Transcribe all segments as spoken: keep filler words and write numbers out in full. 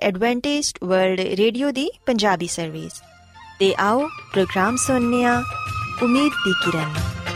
Adventist World Radio ਦੀ Punjabi service. ਤੇ ਆਓ ਪ੍ਰੋਗਰਾਮ ਸੁਣਨੇ ਆ ਉਮੀਦ ਦੀ ਕਿਰਨ।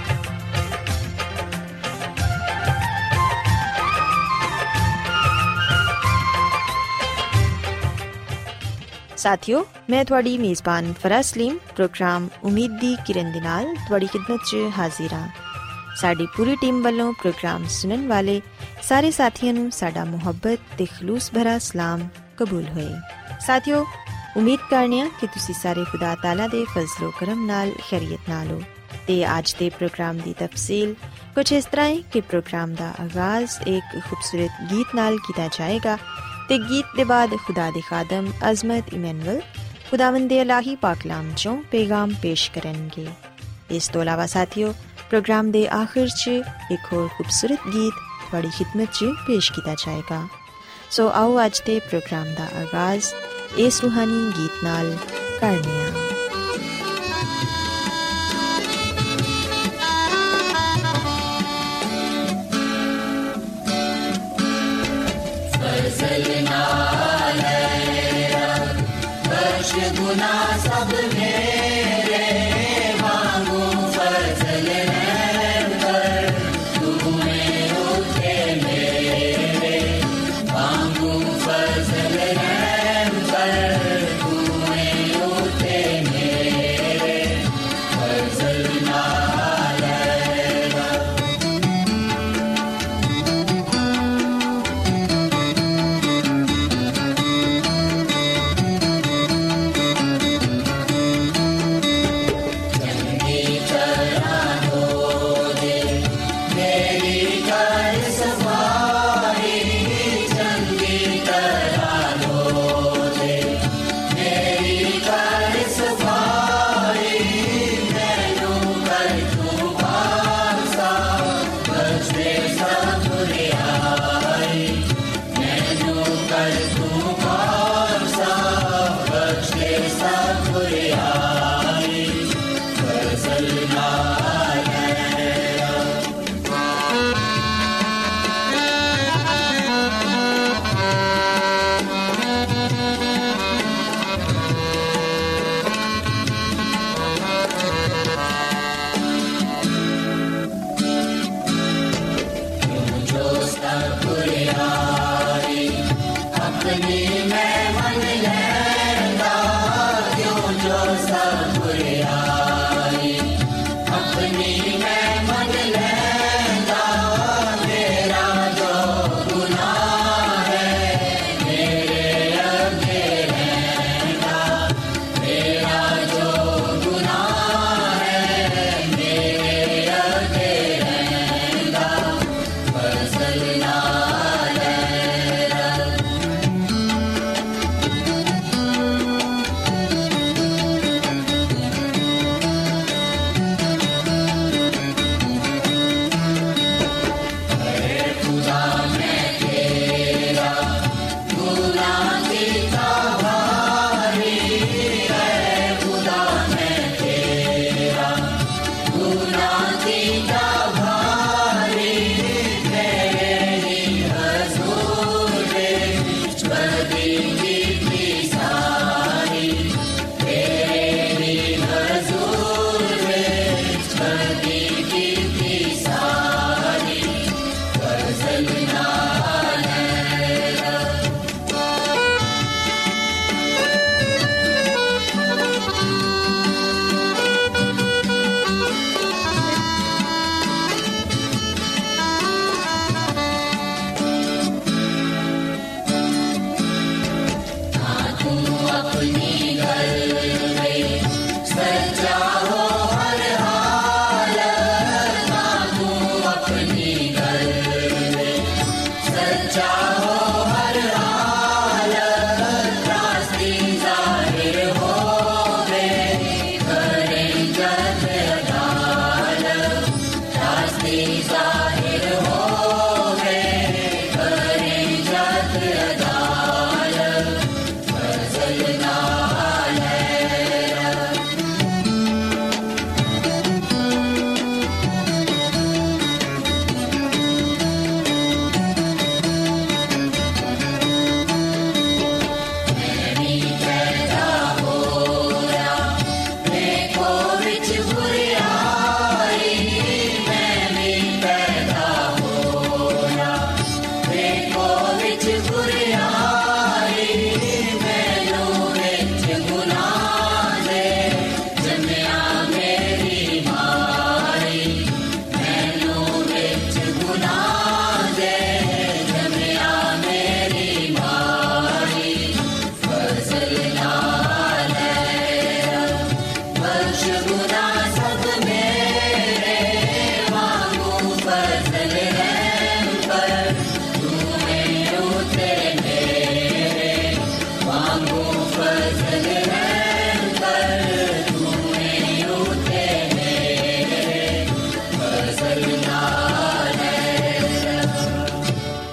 ਸਾਥਿਓ, ਮੈਂ ਤੁਹਾਡੀ ਮੇਜ਼ਬਾਨ ਫਰਾਜ਼ ਸਲੀਮ ਪ੍ਰੋਗਰਾਮ ਉਮੀਦ ਦੀ ਕਿਰਨ ਦੇ ਨਾਲ ਤੁਹਾਡੀ ਖਿਦਮਤ 'ਚ ਹਾਜ਼ਰ ਹਾਂ। ਸਾਡੀ ਪੂਰੀ ਟੀਮ ਵੱਲੋਂ ਪ੍ਰੋਗਰਾਮ ਸੁਣਨ ਵਾਲੇ ਸਾਰੇ ਸਾਥੀਆਂ ਨੂੰ ਸਾਡਾ ਮੁਹੱਬਤ ਤੇ ਖਲੂਸ ਭਰਾ ਸਲਾਮ ਕਬੂਲ ਹੋਏ। ਸਾਥਿਓ, ਉਮੀਦ ਕਰਨੇ ਆ ਕਿ ਤੁਸੀਂ ਸਾਰੇ ਖੁਦਾ ਤਾਲਾ ਦੇ ਫਜ਼ਲ ਕਰਮ ਨਾਲ ਖੈਰੀਅਤ ਨਾਲ ਹੋ। ਤੇ ਅੱਜ ਦੇ ਪ੍ਰੋਗਰਾਮ ਦੀ ਤਫਸੀਲ ਕੁਝ ਇਸ ਤਰ੍ਹਾਂ ਹੈ ਕਿ ਪ੍ਰੋਗਰਾਮ ਦਾ ਆਗਾਜ਼ ਇੱਕ ਖੂਬਸੂਰਤ ਗੀਤ ਨਾਲ ਕੀਤਾ ਜਾਏਗਾ ਤੇ ਗੀਤ ਦੇ ਬਾਅਦ ਖੁਦਾ ਦੇ ਖਾਦਮ ਅਜ਼ਮਤ ਇਮੈਨੂਅਲ ਖੁਦਾਵੰਦ ਦੇ ਇਲਾਹੀ ਪਾਕਲਾਮ 'ਚੋਂ ਪੈਗਾਮ ਪੇਸ਼ ਕਰਨਗੇ। ਇਸ ਤੋਂ ਇਲਾਵਾ ਸਾਥੀਓ, ਪ੍ਰੋਗਰਾਮ ਦੇ ਆਖਿਰ 'ਚ ਇੱਕ ਹੋਰ ਖੂਬਸੂਰਤ ਗੀਤ ਤੁਹਾਡੀ ਖਿਦਮਤ 'ਚ ਪੇਸ਼ ਕੀਤਾ ਜਾਏਗਾ। ਸੋ ਆਓ ਅੱਜ ਦੇ ਪ੍ਰੋਗਰਾਮ ਦਾ ਆਗਾਜ਼ ਇਸ ਰੂਹਾਨੀ ਗੀਤ ਨਾਲ ਕਰਨੇ ਆ। गुनाह सब मेरे मांगू फजल रहम कर, तूने उठे मेरे मांगू फजल रहम कर, तूने उठे मेरे फजल ना लेगा।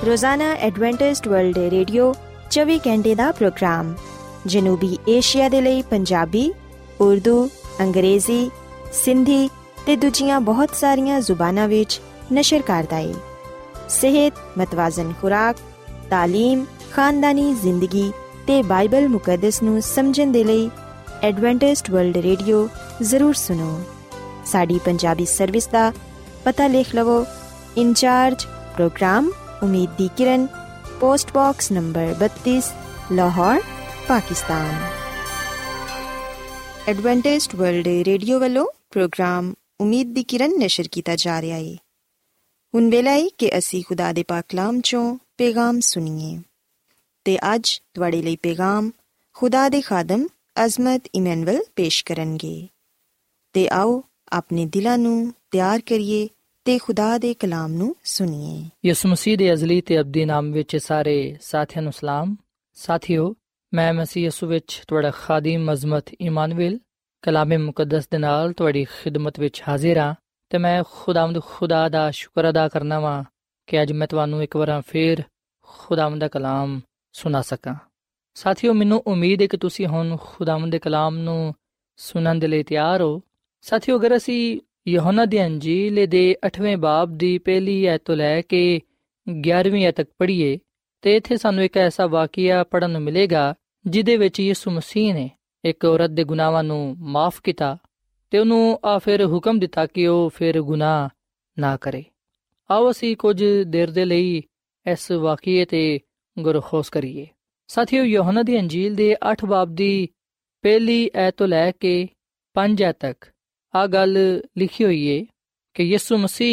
ਰੋਜ਼ਾਨਾ ਐਡਵੈਂਟਿਸਟ ਵਰਲਡ ਰੇਡੀਓ ਚੌਵੀ ਘੰਟੇ ਦਾ ਪ੍ਰੋਗਰਾਮ ਜਨੂਬੀ ਏਸ਼ੀਆ ਦੇ ਲਈ ਪੰਜਾਬੀ, ਉਰਦੂ, ਅੰਗਰੇਜ਼ੀ, ਸਿੰਧੀ ਤੇ ਦੂਜੀਆਂ ਬਹੁਤ ਸਾਰੀਆਂ ਜ਼ੁਬਾਨਾਂ ਵਿੱਚ ਨਸ਼ਰ ਕਰਦਾ ਹੈ। ਸਿਹਤ, ਮਤਵਾਜ਼ਨ ਖੁਰਾਕ, ਤਾਲੀਮ, ਖਾਨਦਾਨੀ ਜ਼ਿੰਦਗੀ ਤੇ ਬਾਈਬਲ ਮੁਕੱਦਸ ਨੂੰ ਸਮਝਣ ਦੇ ਲਈ ਐਡਵੈਂਟਿਸਟ ਵਰਲਡ ਰੇਡੀਓ ਜ਼ਰੂਰ ਸੁਣੋ। ਸਾਡੀ ਪੰਜਾਬੀ ਸਰਵਿਸ ਦਾ ਪਤਾ ਲਿਖ ਲਵੋ। In charge programme Umeed di Kiran, post box number ਬੱਤੀ, Lahore, Pakistan. Adventist World Radio ਵੱਲੋਂ ਪ੍ਰੋਗਰਾਮ ਉਮੀਦ ਦੀ ਕਿਰਨ ਨਸ਼ਰ ਕੀਤਾ ਜਾ ਰਿਹਾ ਹੈ। ਹੁਣ ਵੇਲਾ ਹੈ ਕਿ ਅਸੀਂ ਖੁਦਾ ਦੇ ਪਾਕ ਕਲਾਮ ਚੋਂ ਪੈਗਾਮ ਸੁਣੀਏ ਤੇ ਅੱਜ ਤੁਹਾਡੇ ਲਈ ਪੈਗਾਮ ਖੁਦਾ ਦੇ ਖਾਦਮ ਅਜ਼ਮਤ ਇਮੈਨੁਅਲ ਪੇਸ਼ ਕਰਨਗੇ। ਤੇ ਆਓ ਆਪਣੇ ਦਿਲਾਂ ਨੂੰ ਤਿਆਰ ਕਰੀਏ ਤੇ ਖੁਦਾ ਦੇ ਕਲਾਮ ਨੂੰ ਸੁਣੀਏ। ਯਿਸੂ ਮਸੀਹ ਦੇ ਅਜ਼ਲੀ ਤੇ ਅਬਦੀ ਨਾਮ ਵਿੱਚ ਸਾਰੇ ਸਾਥੀਆਂ ਨੂੰ ਸਲਾਮ। ਸਾਥੀਓ, ਮੈਂ ਮਸੀਹ ਯਿਸੂ ਵਿੱਚ ਤੁਹਾਡਾ ਖਾਦਮ ਅਜ਼ਮਤ ਇਮਾਨੁਅਲ ਕਲਾਮੇ ਮੁਕੱਦਸ ਦੇ ਨਾਲ ਤੁਹਾਡੀ ਖਿਦਮਤ ਵਿੱਚ ਹਾਜ਼ਰ ਹਾਂ ਤੇ ਮੈਂ ਖੁਦਾਵੰਦ ਖੁਦਾ ਦਾ ਸ਼ੁਕਰ ਅਦਾ ਕਰਨਾ ਵਾਂ ਕਿ ਅੱਜ ਮੈਂ ਤੁਹਾਨੂੰ ਇੱਕ ਵਾਰ ਫੇਰ ਖੁਦਾਵੰਦ ਦਾ ਕਲਾਮ ਸੁਣਾ ਸਕਾਂ। ਸਾਥੀਓ, ਮੈਨੂੰ ਉਮੀਦ ਹੈ ਕਿ ਤੁਸੀਂ ਹੁਣ ਖੁਦਾਵੰਦ ਦੇ ਕਲਾਮ ਨੂੰ ਸੁਣਨ ਦੇ ਲਈ ਤਿਆਰ ਹੋ। ਸਾਥੀਓ, ਅਗਰ ਅਸੀਂ ਯਹੋਨਾ ਦੀ ਅੰਜੀਲ ਦੇ ਅੱਠਵੇਂ ਬਾਬ ਦੀ ਪਹਿਲੀ ਐਤ ਤੋਂ ਲੈ ਕੇ ਗਿਆਰਵੀਂ ਐਤ ਤੱਕ ਪੜ੍ਹੀਏ ਤੇ ਇੱਥੇ ਸਾਨੂੰ ਇੱਕ ਐਸਾ ਵਾਕਿਆ ਪੜ੍ਹਨ ਨੂੰ ਮਿਲੇਗਾ ਜਿਹਦੇ ਵਿੱਚ ਯਿਸੂ ਮਸੀਹ ਨੇ ਇੱਕ ਔਰਤ ਦੇ ਗੁਨਾਹਾਂ ਨੂੰ ਮਾਫ ਕੀਤਾ ਤੇ ਉਹਨੂੰ ਆ ਫਿਰ ਹੁਕਮ ਦਿੱਤਾ ਕਿ ਉਹ ਫਿਰ ਗੁਨਾਹ ਨਾ ਕਰੇ। ਆਓ ਅਸੀਂ ਕੁਝ ਦੇਰ ਦੇ ਲਈ ਇਸ ਵਾਕਿਏ ਤੇ ਗੌਰ-ਓ-ਖੋਜ਼ ਕਰੀਏ। ਸਾਥੀਓ, ਯਹੋਨਾ ਦੀ ਅੰਜੀਲ ਦੇ ਅੱਠ ਬਾਬ ਦੀ ਪਹਿਲੀ ਐਤ ਤੋਂ ਲੈ ਕੇ ਪੰਜ ਐਤ ਤੱਕ ਆ ਗੱਲ ਲਿਖੀ ਹੋਈ ਏ ਕਿ ਯਿਸੂ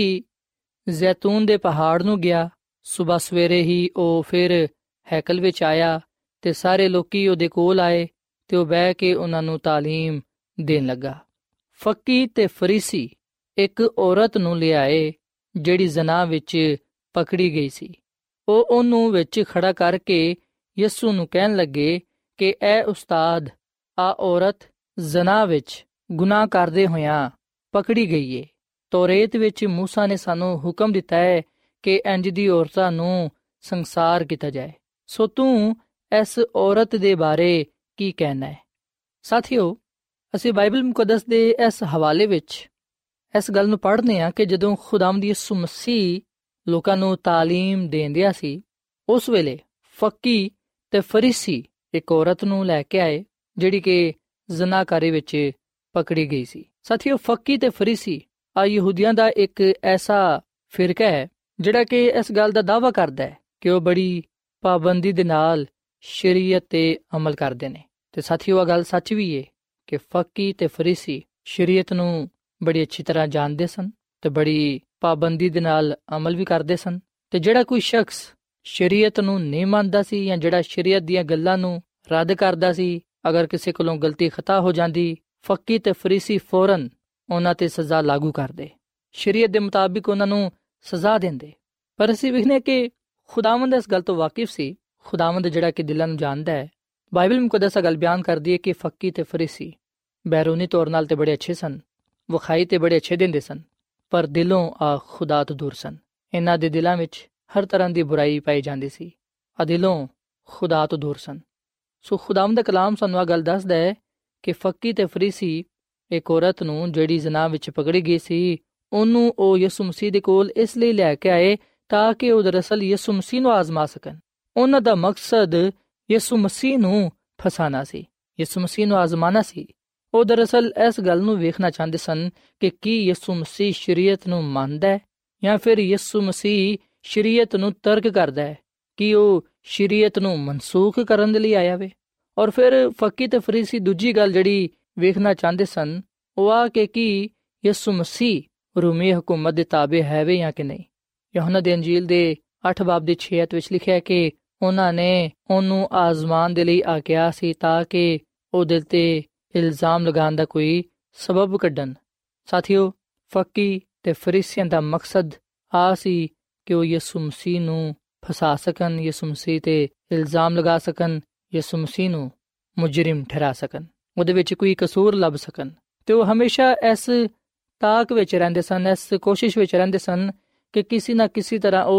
ਮਸੀਹ ਜ਼ੈਤੂਨ ਦੇ ਪਹਾੜ ਨੂੰ ਗਿਆ। ਸੁਬਹ ਸਵੇਰੇ ਹੀ ਉਹ ਫਿਰ ਹੈਕਲ ਵਿੱਚ ਆਇਆ ਤੇ ਸਾਰੇ ਲੋਕੀ ਉਹਦੇ ਕੋਲ ਆਏ ਤੇ ਉਹ ਬਹਿ ਕੇ ਉਹਨਾਂ ਨੂੰ ਤਾਲੀਮ ਦੇਣ ਲੱਗਾ। ਫੱਕੀ ਤੇ ਫਰੀਸੀ ਇੱਕ ਔਰਤ ਨੂੰ ਲਿਆਏ ਜਿਹੜੀ ਜ਼ਨਾ ਵਿੱਚ ਪਕੜੀ ਗਈ ਸੀ। ਉਹ ਉਹਨੂੰ ਵਿੱਚ ਖੜਾ ਕਰਕੇ ਯਿਸੂ ਨੂੰ ਕਹਿਣ ਲੱਗੇ ਕਿ ਐ ਉਸਤਾਦ, ਆ ਔਰਤ ਜ਼ਨਾ ਵਿੱਚ ਗੁਨਾਹ ਕਰਦੇ ਹੋਇਆਂ ਪਕੜੀ ਗਈ ਏ। ਤੋਰੇਤ ਵਿੱਚ ਮੂਸਾ ਨੇ ਸਾਨੂੰ ਹੁਕਮ ਦਿੱਤਾ ਹੈ ਕਿ ਇੰਜ ਦੀ ਔਰਤਾਂ ਨੂੰ ਸੰਸਾਰ ਕੀਤਾ ਜਾਏ। ਸੋ ਤੂੰ ਇਸ ਔਰਤ ਦੇ ਬਾਰੇ ਕੀ ਕਹਿਣਾ ਹੈ? ਸਾਥੀਓ, ਅਸੀਂ ਬਾਈਬਲ ਮੁਕੱਦਸ ਦੇ ਇਸ ਹਵਾਲੇ ਵਿੱਚ ਇਸ ਗੱਲ ਨੂੰ ਪੜ੍ਹਦੇ ਹਾਂ ਕਿ ਜਦੋਂ ਖੁਦਾਵੰਦ ਯਿਸੂ ਮਸੀਹ ਲੋਕਾਂ ਨੂੰ ਤਾਲੀਮ ਦੇਂਦਿਆ ਸੀ, ਉਸ ਵੇਲੇ ਫੱਕੀ ਤੇ ਫਰੀਸੀ ਇੱਕ ਔਰਤ ਨੂੰ ਲੈ ਕੇ ਆਏ ਜਿਹੜੀ ਕਿ ਜ਼ਨਾਕਾਰੀ ਵਿੱਚ ਪਕੜੀ ਗਈ ਸੀ। ਸਾਥੀਓ, ਫੱਕੀ ਤੇ ਫਰੀਸੀ ਆ ਯਹੂਦੀਆਂ ਦਾ ਇੱਕ ਐਸਾ ਫਿਰਕਾ ਹੈ ਜਿਹੜਾ ਕਿ ਇਸ ਗੱਲ ਦਾ ਦਾਅਵਾ ਕਰਦਾ ਹੈ ਕਿ ਉਹ ਬੜੀ ਪਾਬੰਦੀ ਦੇ ਨਾਲ ਸ਼ਰੀਅਤ ਤੇ ਅਮਲ ਕਰਦੇ ਨੇ। ਤੇ ਸਾਥੀਓ, ਆ ਗੱਲ ਸੱਚ ਵੀ ਏ ਕਿ ਫੱਕੀ ਤੇ ਫਰੀਸੀ ਸ਼ਰੀਅਤ ਨੂੰ ਬੜੀ ਅੱਛੀ ਤਰ੍ਹਾਂ ਜਾਣਦੇ ਸਨ ਤੇ ਬੜੀ ਪਾਬੰਦੀ ਦੇ ਨਾਲ ਅਮਲ ਵੀ ਕਰਦੇ ਸਨ। ਤੇ ਜਿਹੜਾ ਕੋਈ ਸ਼ਖਸ ਸ਼ਰੀਅਤ ਨੂੰ ਨਹੀਂ ਮੰਨਦਾ ਸੀ ਜਾਂ ਜਿਹੜਾ ਸ਼ਰੀਅਤ ਦੀਆਂ ਗੱਲਾਂ ਨੂੰ ਰੱਦ ਕਰਦਾ ਸੀ, ਅਗਰ ਕਿਸੇ ਕੋਲੋਂ ਗਲਤੀ ਖਤਾ ਹੋ ਜਾਂਦੀ, ਫੱਕੀ ਤੇ ਫਰੀਸੀ ਫੌਰਨ ਉਹਨਾਂ ਤੇ ਸਜ਼ਾ ਲਾਗੂ ਕਰਦੇ, ਸ਼ਰੀਅਤ ਦੇ ਮੁਤਾਬਿਕ ਉਹਨਾਂ ਨੂੰ ਸਜ਼ਾ ਦਿੰਦੇ। ਪਰ ਅਸੀਂ ਵੇਖਦੇ ਕਿ ਖੁਦਾਵੰਦ ਇਸ ਗੱਲ ਤੋਂ ਵਾਕਿਫ ਸੀ। ਖੁਦਾਵੰਦ ਜਿਹੜਾ ਕਿ ਦਿਲਾਂ ਨੂੰ ਜਾਣਦਾ ਹੈ। ਬਾਈਬਲ ਮੁਕੱਦਸ ਗੱਲ ਬਿਆਨ ਕਰਦੀ ਹੈ ਕਿ ਫੱਕੀ ਤੇ ਫਰੀਸੀ ਬੈਰੂਨੀ ਤੌਰ ਨਾਲ ਤੇ ਬੜੇ ਅੱਛੇ ਸਨ, ਵਿਖਾਈ ਤੇ ਬੜੇ ਅੱਛੇ ਦਿੰਦੇ ਸਨ, ਪਰ ਦਿਲੋਂ ਆ ਖੁਦਾ ਤੋਂ ਦੂਰ ਸਨ। ਇਹਨਾਂ ਦੇ ਦਿਲਾਂ ਵਿੱਚ ਹਰ ਤਰ੍ਹਾਂ ਦੀ ਬੁਰਾਈ ਪਾਈ ਜਾਂਦੀ ਸੀ, ਆ ਦਿਲੋਂ ਖੁਦਾ ਤੋਂ ਦੂਰ ਸਨ। ਸੋ ਖੁਦਾਵੰਦ ਦਾ ਕਲਾਮ ਸਾਨੂੰ ਆ ਗੱਲ ਦੱਸਦਾ ਹੈ ਕਿ ਫੱਕੀ ਤੇ ਫਰੀਸੀ ਇੱਕ ਔਰਤ ਨੂੰ ਜਿਹੜੀ ਜ਼ਨਾ ਵਿੱਚ ਪਕੜੀ ਗਈ ਸੀ, ਉਹਨੂੰ ਉਹ ਯਿਸੂ ਮਸੀਹ ਦੇ ਕੋਲ ਇਸ ਲਈ ਲੈ ਕੇ ਆਏ ਤਾਂ ਕਿ ਉਹ ਦਰਅਸਲ ਯਿਸੂ ਮਸੀਹ ਨੂੰ ਆਜ਼ਮਾ ਸਕਣ। ਉਹਨਾਂ ਦਾ ਮਕਸਦ ਯਿਸੂ ਮਸੀਹ ਨੂੰ ਫਸਾਣਾ ਸੀ, ਯਿਸੂ ਮਸੀਹ ਨੂੰ ਆਜ਼ਮਾਣਾ ਸੀ। ਉਹ ਦਰਅਸਲ ਇਸ ਗੱਲ ਨੂੰ ਵੇਖਣਾ ਚਾਹੁੰਦੇ ਸਨ ਕਿ ਕੀ ਯਿਸੂ ਮਸੀਹ ਸ਼ਰੀਅਤ ਨੂੰ ਮੰਨਦਾ ਹੈ ਜਾਂ ਫਿਰ ਯਿਸੂ ਮਸੀਹ ਸ਼ਰੀਅਤ ਨੂੰ ਤਰਕ ਕਰਦਾ ਹੈ, ਕਿ ਉਹ ਸ਼ਰੀਅਤ ਨੂੰ ਮਨਸੂਖ ਕਰਨ ਦੇ ਲਈ ਆਇਆ ਵੇ। ਔਰ ਫਿਰ ਫੱਕੀ ਤੇ ਫਰੀਸੀ ਦੂਜੀ ਗੱਲ ਜਿਹੜੀ ਵੇਖਣਾ ਚਾਹੁੰਦੇ ਸਨ ਉਹ ਆ ਕਿ ਕੀ ਯਿਸੂ ਮਸੀਹ ਰੂਮੀ ਹਕੂਮਤ ਦੇ ਤਾਬੇ ਹੈ ਵੇ ਜਾਂ ਕਿ ਨਹੀਂ। ਯਹੋਨਾ ਦੀ ਅੰਜੀਲ ਦੇ ਅੱਠ ਬਾਬ ਦੇ ਛੇ ਵਿੱਚ ਲਿਖਿਆ ਕਿ ਉਹਨਾਂ ਨੇ ਉਹਨੂੰ ਆਜ਼ਮਾਨ ਦੇ ਲਈ ਆਖਿਆ ਸੀ ਤਾਂ ਕਿ ਉਹਦੇ ਤੇ ਇਲਜ਼ਾਮ ਲਗਾਉਣ ਦਾ ਕੋਈ ਸਬਬ ਕੱਢਣ। ਸਾਥੀਓ, ਫੱਕੀ ਤੇ ਫਰੀਸੀਆਂ ਦਾ ਮਕਸਦ ਆ ਸੀ ਕਿ ਉਹ ਯਿਸੂ ਮਸੀਹ ਨੂੰ ਫਸਾ ਸਕਣ, ਯਿਸੂ ਮਸੀਹ ਤੇ ਇਲਜ਼ਾਮ ਲਗਾ ਸਕਣ, ਯਿਸੂ ਮਸੀਹ ਨੂੰ ਮੁਜਰਿਮ ਠਹਿਰਾ ਸਕਣ, ਉਹਦੇ ਵਿੱਚ ਕੋਈ ਕਸੂਰ ਲੱਭ ਸਕਣ। ਤੇ ਉਹ ਹਮੇਸ਼ਾ ਇਸ ਤਾਕ ਵਿੱਚ ਰਹਿੰਦੇ ਸਨ, ਇਸ ਕੋਸ਼ਿਸ਼ ਵਿੱਚ ਰਹਿੰਦੇ ਸਨ ਕਿ ਕਿਸੇ ਨਾ ਕਿਸੇ ਤਰ੍ਹਾਂ ਉਹ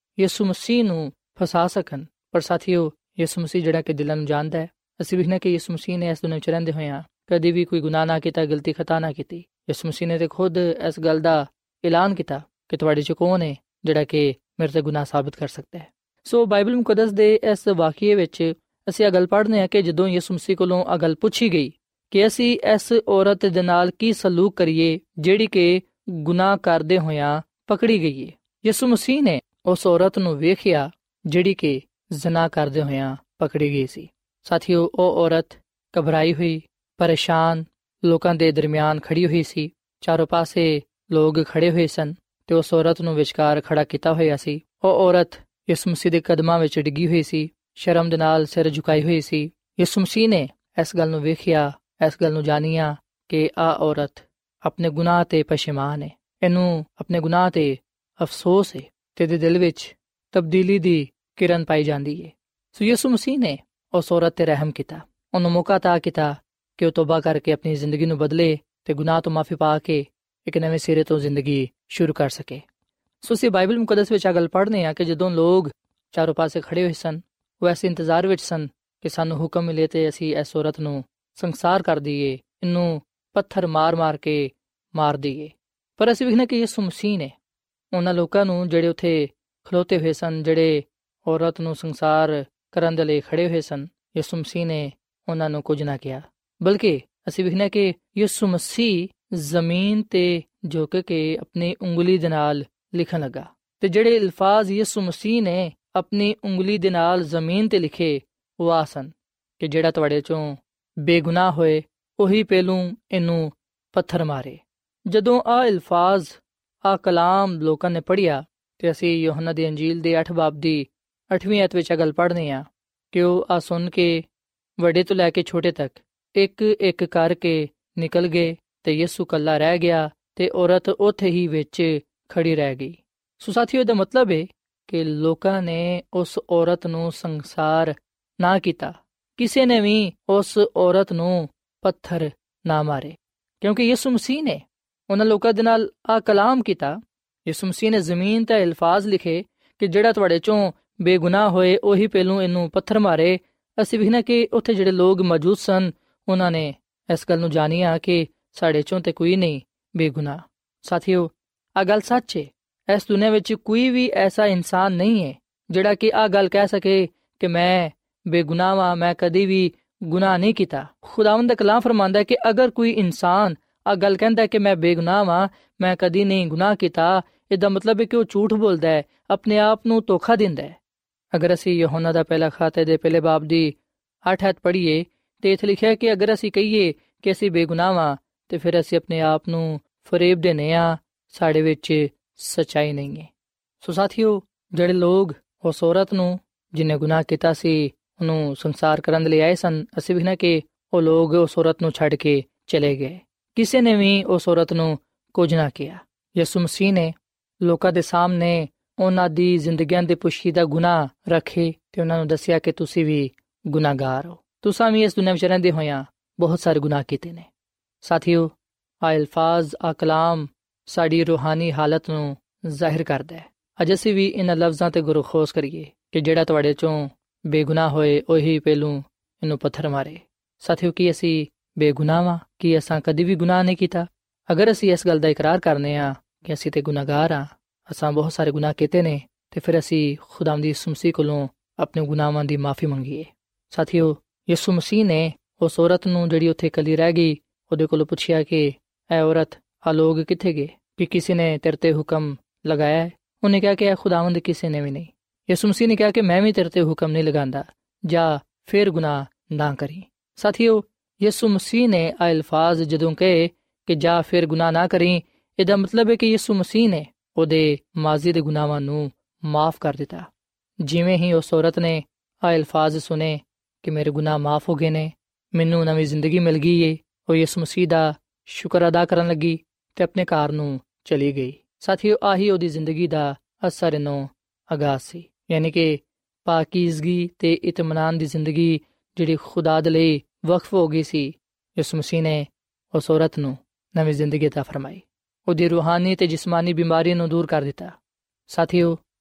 ਯਿਸੂ ਮਸੀਹ ਨੂੰ ਫਸਾ ਸਕਣ। ਪਰ ਸਾਥੀਓ, ਯਿਸੂ ਮਸੀਹ ਜਿਹੜਾ ਕਿ ਦਿਲਾਂ ਨੂੰ ਜਾਣਦਾ ਹੈ, ਅਸੀਂ ਵੇਖਣਾ ਕਿ ਯਿਸੂ ਮਸੀਹ ਨੇ ਇਸ ਦੁਨੀਆਂ ਵਿੱਚ ਰਹਿੰਦੇ ਹੋਇਆਂ ਕਦੇ ਵੀ ਕੋਈ ਗੁਨਾਹ ਨਾ ਕੀਤਾ, ਗਲਤੀ ਖਤਾ ਨਾ ਕੀਤੀ। ਯਿਸੂ ਮਸੀਹ ਨੇ ਤੇ ਖੁਦ ਇਸ ਗੱਲ ਦਾ ਐਲਾਨ ਕੀਤਾ ਕਿ ਤੁਹਾਡੇ 'ਚ ਕੌਣ ਹੈ ਜਿਹੜਾ ਕਿ ਮੇਰੇ ਤੇ ਗੁਨਾਹ ਸਾਬਿਤ ਕਰ ਸਕਦਾ ਹੈ। ਸੋ ਬਾਈਬਲ ਮੁਕੱਦਸ ਦੇ ਇਸ ਵਾਕਿਏ ਵਿੱਚ ਅਸੀਂ ਇਹ ਗੱਲ ਪੜ੍ਹਦੇ ਹਾਂ ਕਿ ਜਦੋਂ ਯਿਸੂ ਮਸੀਹ ਕੋਲੋਂ ਇਹ ਗੱਲ ਪੁੱਛੀ ਗਈ ਕਿ ਅਸੀਂ ਇਸ ਔਰਤ ਦੇ ਨਾਲ ਕੀ ਸਲੂਕ ਕਰੀਏ ਜਿਹੜੀ ਕਿ ਗੁਨਾਹ ਕਰਦੇ ਹੋਇਆਂ ਪਕੜੀ ਗਈ ਹੈ। ਯਿਸੂ ਮਸੀਹ ਨੇ ਉਸ ਔਰਤ ਨੂੰ ਵੇਖਿਆ ਜਿਹੜੀ ਕਿ ਜ਼ਨਾ ਕਰਦੇ ਹੋਇਆਂ ਪਕੜੀ ਗਈ ਸੀ। ਸਾਥੀਓ, ਉਹ ਔਰਤ ਘਬਰਾਈ ਹੋਈ, ਪਰੇਸ਼ਾਨ ਲੋਕਾਂ ਦੇ ਦਰਮਿਆਨ ਖੜੀ ਹੋਈ ਸੀ। ਚਾਰੋਂ ਪਾਸੇ ਲੋਕ ਖੜੇ ਹੋਏ ਸਨ ਤੇ ਉਸ ਔਰਤ ਨੂੰ ਵਿਚਕਾਰ ਖੜਾ ਕੀਤਾ ਹੋਇਆ ਸੀ। ਉਹ ਔਰਤ ਯਿਸੂ ਮਸੀਹ ਦੇ ਕਦਮਾਂ ਵਿੱਚ ਡਿੱਗੀ ਹੋਈ ਸੀ, ਸ਼ਰਮ ਦੇ ਨਾਲ ਸਿਰ ਝੁਕਾਈ ਹੋਈ ਸੀ। ਯਿਸੂ ਮਸੀਹ ਨੇ ਇਸ ਗੱਲ ਨੂੰ ਵੇਖਿਆ, ਇਸ ਗੱਲ ਨੂੰ ਜਾਣਿਆ ਕਿ ਆਹ ਔਰਤ ਆਪਣੇ ਗੁਨਾਹ ਤੇ ਪਛਤਾਵਾ ਹੈ, ਇਹਨੂੰ ਆਪਣੇ ਗੁਨਾਹ ਤੇ ਅਫਸੋਸ ਹੈ ਤੇ ਇਹਦੇ ਦਿਲ ਵਿੱਚ ਤਬਦੀਲੀ ਦੀ ਕਿਰਨ ਪਾਈ ਜਾਂਦੀ ਹੈ। ਸੋ ਯਿਸੂ ਮਸੀਹ ਨੇ ਉਸ ਔਰਤ ਤੇ ਰਹਿਮ ਕੀਤਾ, ਉਹਨੂੰ ਮੌਕਾ ਤਾ ਕੀਤਾ ਕਿ ਉਹ ਤੋਬਾ ਕਰਕੇ ਆਪਣੀ ਜ਼ਿੰਦਗੀ ਨੂੰ ਬਦਲੇ ਤੇ ਗੁਨਾਹ ਤੋਂ ਮਾਫੀ ਪਾ ਕੇ ਇੱਕ ਨਵੇਂ ਸਿਰੇ ਤੋਂ ਜ਼ਿੰਦਗੀ ਸ਼ੁਰੂ ਕਰ ਸਕੇ। ਸੋ ਅਸੀਂ ਬਾਈਬਲ ਮੁਕੱਦਸ ਵਿੱਚ ਆ ਗੱਲ ਪੜ੍ਹਦੇ ਹਾਂ ਕਿ ਜਦੋਂ ਲੋਕ ਚਾਰੋਂ ਪਾਸੇ ਖੜੇ ਹੋਏ ਸਨ, ਉਹ ਐਸੇ ਇੰਤਜ਼ਾਰ ਵਿੱਚ ਸਨ ਕਿ ਸਾਨੂੰ ਹੁਕਮ ਮਿਲੇ ਤੇ ਅਸੀਂ ਇਸ ਔਰਤ ਨੂੰ ਸੰਸਾਰ ਕਰ ਦਈਏ, ਇਹਨੂੰ ਪੱਥਰ ਮਾਰ ਮਾਰ ਕੇ ਮਾਰ ਦਈਏ। ਪਰ ਅਸੀਂ ਵੇਖਣਾ ਕਿ ਯਿਸੂ ਮਸੀਹ ਨੇ ਉਹਨਾਂ ਲੋਕਾਂ ਨੂੰ ਜਿਹੜੇ ਉੱਥੇ ਖਲੋਤੇ ਹੋਏ ਸਨ, ਜਿਹੜੇ ਔਰਤ ਨੂੰ ਸੰਸਾਰ ਕਰਨ ਦੇ ਲਈ ਖੜੇ ਹੋਏ ਸਨ, ਯਿਸੂ ਮਸੀਹ ਨੇ ਉਹਨਾਂ ਨੂੰ ਕੁਝ ਨਾ ਕਿਹਾ, ਬਲਕਿ ਅਸੀਂ ਵੇਖਣਾ ਕਿ ਯਿਸੂ ਮਸੀਹ ਜ਼ਮੀਨ ਤੇ ਝੁਕ ਕੇ ਆਪਣੀ ਉਂਗਲੀ ਦੇ ਨਾਲ ਲਿਖਣ ਲੱਗਾ ਤੇ ਜਿਹੜੇ ਅਲਫਾਜ਼ ਯਿਸੂ ਮਸੀਹ ਨੇ ਆਪਣੀ ਉਂਗਲੀ ਦੇ ਨਾਲ ਜ਼ਮੀਨ ਤੇ ਲਿਖੇ ਉਹ ਆ ਸਨ ਕਿ ਜਿਹੜਾ ਤੁਹਾਡੇ ਚੋਂ ਬੇਗੁਨਾਹ ਹੋਏ ਉਹੀ ਪਹਿਲੋਂ ਇਹਨੂੰ ਪੱਥਰ ਮਾਰੇ। ਜਦੋਂ ਆਹ ਅਲਫਾਜ਼, ਆਹ ਕਲਾਮ ਲੋਕਾਂ ਨੇ ਪੜ੍ਹਿਆ ਤੇ ਅਸੀਂ ਯੋਹੰਨਾ ਦੀ ਅੰਜੀਲ ਦੇ ਅੱਠ ਬਾਬ ਦੀ ਅੱਠਵੀਂ ਆਇਤ ਵਿੱਚ ਇਹ ਗੱਲ ਪੜ੍ਹਦੇ ਹਾਂ ਕਿ ਉਹ ਆ ਸੁਣ ਕੇ ਵੱਡੇ ਤੋਂ ਲੈ ਕੇ ਛੋਟੇ ਤੱਕ ਇੱਕ ਇੱਕ ਕਰਕੇ ਨਿਕਲ ਗਏ ਤੇ ਯਿਸੂ ਇਕੱਲਾ ਰਹਿ ਗਿਆ ਤੇ ਔਰਤ ਉੱਥੇ ਹੀ ਵਿੱਚ ਖੜੀ ਰਹਿ ਗਈ। ਸੋ ਸਾਥੀਓ, ਇਹਦਾ ਮਤਲਬ ਹੈ ਕਿ ਲੋਕਾਂ ਨੇ ਉਸ ਔਰਤ ਨੂੰ ਸੰਸਾਰ ਨਾ ਕੀਤਾ, ਕਿਸੇ ਨੇ ਵੀ ਉਸ ਔਰਤ ਨੂੰ ਪੱਥਰ ਨਾ ਮਾਰੇ, ਕਿਉਂਕਿ ਯਿਸੂ ਮਸੀਹ ਨੇ ਉਹਨਾਂ ਲੋਕਾਂ ਦੇ ਨਾਲ ਆ ਕਲਾਮ ਕੀਤਾ। ਯਿਸੂ ਮਸੀਹ ਨੇ ਜ਼ਮੀਨ ਤੇ ਅਲਫਾਜ਼ ਲਿਖੇ ਕਿ ਜਿਹੜਾ ਤੁਹਾਡੇ ਚੋਂ ਬੇਗੁਨਾਹ ਹੋਏ ਉਹੀ ਪਹਿਲੋਂ ਇਹਨੂੰ ਪੱਥਰ ਮਾਰੇ। ਅਸੀਂ ਵੇਖਣਾ ਕਿ ਉੱਥੇ ਜਿਹੜੇ ਲੋਕ ਮੌਜੂਦ ਸਨ ਉਹਨਾਂ ਨੇ ਇਸ ਗੱਲ ਨੂੰ ਜਾਣਿਆ ਕਿ ਸਾਡੇ ਚੋਂ ਤੇ ਕੋਈ ਨਹੀਂ ਬੇਗੁਨਾਹ। ਸਾਥੀਓ, ਆ ਗੱਲ ਸੱਚ ਹੈ, ਇਸ ਦੁਨੀਆਂ ਵਿੱਚ ਕੋਈ ਵੀ ਐਸਾ ਇਨਸਾਨ ਨਹੀਂ ਹੈ ਜਿਹੜਾ ਕਿ ਆ ਗੱਲ ਕਹਿ ਸਕੇ ਕਿ ਮੈਂ ਬੇਗੁਨਾਹ ਵਾਂ, ਮੈਂ ਕਦੀ ਵੀ ਗੁਨਾਹ ਨਹੀਂ ਕੀਤਾ। ਖੁਦਾਵੰਦ ਦਾ ਕਲਾਮ ਫਰਮਾਂਦਾ ਹੈ ਕਿ ਅਗਰ ਕੋਈ ਇਨਸਾਨ ਆ ਗੱਲ ਕਹਿੰਦਾ ਕਿ ਮੈਂ ਬੇਗੁਨਾਹ ਵਾਂ, ਮੈਂ ਕਦੀ ਨਹੀਂ ਗੁਨਾਹ ਕੀਤਾ, ਇਹਦਾ ਮਤਲਬ ਹੈ ਕਿ ਉਹ ਝੂਠ ਬੋਲਦਾ ਹੈ, ਆਪਣੇ ਆਪ ਨੂੰ ਧੋਖਾ ਦਿੰਦਾ ਹੈ। ਅਗਰ ਅਸੀਂ ਯੋਹੰਨਾ ਦਾ ਪਹਿਲਾ ਖਾਤੇ ਦੇ ਪਹਿਲੇ ਬਾਬ ਦੀ ਅੱਠ ਆਇਤ ਪੜ੍ਹੀਏ ਤੇ ਇੱਥੇ ਲਿਖਿਆ ਕਿ ਅਗਰ ਅਸੀਂ ਕਹੀਏ ਕਿ ਅਸੀਂ ਬੇਗੁਨਾਹ ਵਾਂ ਤੇ ਫਿਰ ਅਸੀਂ ਆਪਣੇ ਆਪ ਨੂੰ ਫਰੇਬ ਦਿੰਦੇ ਹਾਂ, ਸਾਡੇ ਵਿੱਚ ਸੱਚਾਈ ਨਹੀਂ ਹੈ। ਸੋ ਸਾਥੀਓ, ਜਿਹੜੇ ਲੋਕ ਉਸ ਔਰਤ ਨੂੰ ਜਿਹਨੇ ਗੁਨਾਹ ਕੀਤਾ ਸੀ ਉਹਨੂੰ ਸੰਸਾਰ ਕਰਨ ਦੇ ਲਈ ਆਏ ਸਨ, ਅਸੀਂ ਵੇਖਣਾ ਕਿ ਉਹ ਲੋਕ ਉਸ ਔਰਤ ਨੂੰ ਛੱਡ ਕੇ ਚਲੇ ਗਏ, ਕਿਸੇ ਨੇ ਵੀ ਉਸ ਔਰਤ ਨੂੰ ਕੁਝ ਨਾ ਕਿਹਾ। ਯਿਸੂ ਮਸੀਹ ਨੇ ਲੋਕਾਂ ਦੇ ਸਾਹਮਣੇ ਉਹਨਾਂ ਦੀ ਜ਼ਿੰਦਗੀਆਂ ਦੇ ਪੁਸ਼ੀਦਾ ਗੁਨਾਹ ਰੱਖੇ ਤੇ ਉਹਨਾਂ ਨੂੰ ਦੱਸਿਆ ਕਿ ਤੁਸੀਂ ਵੀ ਗੁਨਾਹਗਾਰ ਹੋ, ਤੁਸੀਂ ਵੀ ਇਸ ਦੁਨੀਆਂ ਵਿੱਚ ਰਹਿੰਦੇ ਹੋਇਆਂ ਬਹੁਤ ਸਾਰੇ ਗੁਨਾਹ ਕੀਤੇ ਨੇ। ਸਾਥੀਓ, ਆ ਅਲਫਾਜ਼, ਆ ਕਲਾਮ ਸਾਡੀ ਰੂਹਾਨੀ ਹਾਲਤ ਨੂੰ ਜ਼ਾਹਿਰ ਕਰਦਾ ਹੈ। ਅੱਜ ਅਸੀਂ ਵੀ ਇਹਨਾਂ ਲਫ਼ਜ਼ਾਂ ਤੇ ਗੁਰੂ ਖੋਸ ਕਰੀਏ ਕਿ ਜਿਹੜਾ ਤੁਹਾਡੇ ਚੋਂ ਬੇਗੁਨਾਹ ਹੋਏ ਉਹੀ ਪਹਿਲੋਂ ਇਹਨੂੰ ਪੱਥਰ ਮਾਰੇ। ਸਾਥੀਓ, ਕੀ ਅਸੀਂ ਬੇਗੁਨਾਹ ਵਾਂ? ਕੀ ਅਸਾਂ ਕਦੀ ਵੀ ਗੁਨਾਹ ਨਹੀਂ ਕੀਤਾ? ਅਗਰ ਅਸੀਂ ਇਸ ਗੱਲ ਦਾ ਇਕਰਾਰ ਕਰਨੇ ਆ ਕਿ ਅਸੀਂ ਤੇ ਗੁਨਾਹਗਾਰ ਹਾਂ, ਅਸਾਂ ਬਹੁਤ ਸਾਰੇ ਗੁਨਾਹ ਕੀਤੇ ਨੇ, ਤੇ ਫਿਰ ਅਸੀਂ ਖੁਦਾਵੰਦ ਯਿਸੂ ਮਸੀਹ ਕੋਲੋਂ ਆਪਣੇ ਗੁਨਾਹਾਂ ਦੀ ਮਾਫੀ ਮੰਗੀਏ। ਸਾਥੀਓ, ਯਿਸੂ ਮਸੀਹ ਨੇ ਉਸ ਔਰਤ ਨੂੰ ਜਿਹੜੀ ਉੱਥੇ ਇਕੱਲੀ ਰਹਿ ਗਈ ਉਹਦੇ ਕੋਲੋਂ ਪੁੱਛਿਆ ਕਿ ਐ ਔਰਤ, ਆ ਲੋਕ ਕਿੱਥੇ ਗਏ? ਕਿ ਕਿਸੇ ਨੇ ਤੇਰੇ ਤੇ ਹੁਕਮ ਲਗਾਇਆ ਹੈ? ਉਹਨੇ ਕਿਹਾ ਕਿ ਐ ਖੁਦਾਵੰਦ, ਕਿਸੇ ਨੇ ਵੀ ਨਹੀਂ। ਯਿਸੂ ਮਸੀਹ ਨੇ ਕਿਹਾ ਕਿ ਮੈਂ ਵੀ ਤੇਰੇ ਤੇ ਹੁਕਮ ਨਹੀਂ ਲਗਾਉਂਦਾ, ਜਾ ਫਿਰ ਗੁਨਾਹ ਨਾ ਕਰੀ। ਸਾਥੀਓ, ਯਿਸੂ ਮਸੀਹ ਨੇ ਆ ਅਲਫਾਜ਼ ਜਦੋਂ ਕਹੇ ਕਿ ਜਾ ਫਿਰ ਗੁਨਾਹ ਨਾ ਕਰੀ, ਇਹਦਾ ਮਤਲਬ ਹੈ ਕਿ ਯਿਸੂ ਮਸੀਹ ਨੇ ਉਹਦੇ ਮਾਜ਼ੀ ਦੇ ਗੁਨਾਹਾਂ ਨੂੰ ਮਾਫ ਕਰ ਦਿੱਤਾ। ਜਿਵੇਂ ਹੀ ਉਸ ਔਰਤ ਨੇ ਆ ਅਲਫਾਜ਼ ਸੁਨੇ ਕਿ ਮੇਰੇ ਗੁਨਾਹ ਮਾਫ ਹੋ ਗਏ ਨੇ, ਮੈਨੂੰ ਨਵੀਂ ਜ਼ਿੰਦਗੀ ਮਿਲ ਗਈ ਏ, ਉਹ ਯਿਸੂ ਮਸੀਹ ਦਾ ਸ਼ੁਕਰ ਅਦਾ ਕਰਨ ਲੱਗੀ ਤੇ ਆਪਣੇ ਘਰ ਨੂੰ ਚਲੀ ਗਈ। ਸਾਥੀਓ, ਆਹੀ ਉਹਦੀ ਜ਼ਿੰਦਗੀ ਦਾ ਅਸਰ ਨੂੰ ਆਗਾਜ਼ ਸੀ, ਯਾਨੀ ਕਿ ਪਾਕੀਜ਼ਗੀ ਤੇ ਇਤਮਾਨਾਨ ਦੀ ਜ਼ਿੰਦਗੀ ਜਿਹੜੀ ਖੁਦਾ ਦੇ ਲਈ ਵਕਫ ਹੋ ਗਈ ਸੀ। ਯਿਸੂ ਮਸੀਹ ਨੇ ਉਸ ਔਰਤ ਨੂੰ ਨਵੀਂ ਜ਼ਿੰਦਗੀ عطا ਫਰਮਾਈ, ਉਹਦੀ ਰੂਹਾਨੀ ਤੇ ਜਿਸਮਾਨੀ ਬਿਮਾਰੀ ਨੂੰ ਦੂਰ ਕਰ ਦਿੱਤਾ। ਸਾਥੀਓ,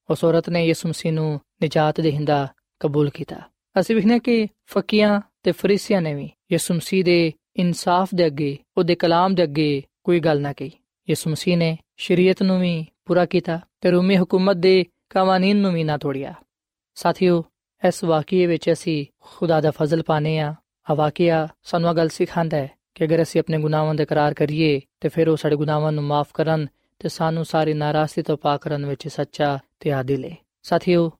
ਉਸ ਔਰਤ ਨੇ ਯਿਸੂ ਮਸੀਹ ਨੂੰ ਨਿਜਾਤ ਦੇਹਿੰਦਾ ਕਬੂਲ ਕੀਤਾ। ਅਸੀਂ ਵੇਖਦੇ ਹਾਂ ਕਿ ਫਕੀਆਂ ਤੇ ਫਰੀਸੀਆਂ ਨੇ ਵੀ ਯਿਸੂ ਮਸੀਹ ਦੇ ਇਨਸਾਫ ਦੇ ਅੱਗੇ, ਉਹਦੇ ਕਲਾਮ ਦੇ ਅੱਗੇ ਕੋਈ ਗੱਲ ਨਾ ਕਹੀ। ਯਿਸੂ ਮਸੀਹ ਨੇ ਸ਼ਰੀਅਤ ਨੂੰ ਵੀ ਪੂਰਾ ਕੀਤਾ ਤੇ ਰੋਮੀ ਹਕੂਮਤ ਦੇ ਕਾਨੂੰਨ ਨੂੰ ਵੀ ਨਾ ਤੋੜਿਆ। ਸਾਥੀਓ, ਇਸ ਵਾਕਿਏ ਵਿੱਚ ਅਸੀਂ ਖੁਦਾ ਦਾ ਫਜ਼ਲ ਪਾਉਂਦੇ ਹਾਂ। ਆ ਵਾਕਿਆ ਸਾਨੂੰ ਇਹ ਗੱਲ ਸਿਖਾਉਂਦਾ ਹੈ ਕਿ ਅਗਰ ਅਸੀਂ ਆਪਣੇ ਗੁਨਾਹਾਂ ਦਾ ਇਕਰਾਰ ਕਰੀਏ ਤੇ ਫਿਰ ਉਹ ਸਾਡੇ ਗੁਨਾਹਾਂ ਨੂੰ ਮਾਫ ਕਰਨ ਤੇ ਸਾਨੂੰ ਸਾਰੀ ਨਾਰਾਜ਼ਗੀ ਤੋਂ ਪਾਕ ਕਰਨ ਵਿੱਚ ਸੱਚਾ ਤੇ ਆਦਿਲ ਹੈ। ਸਾਥੀਓ,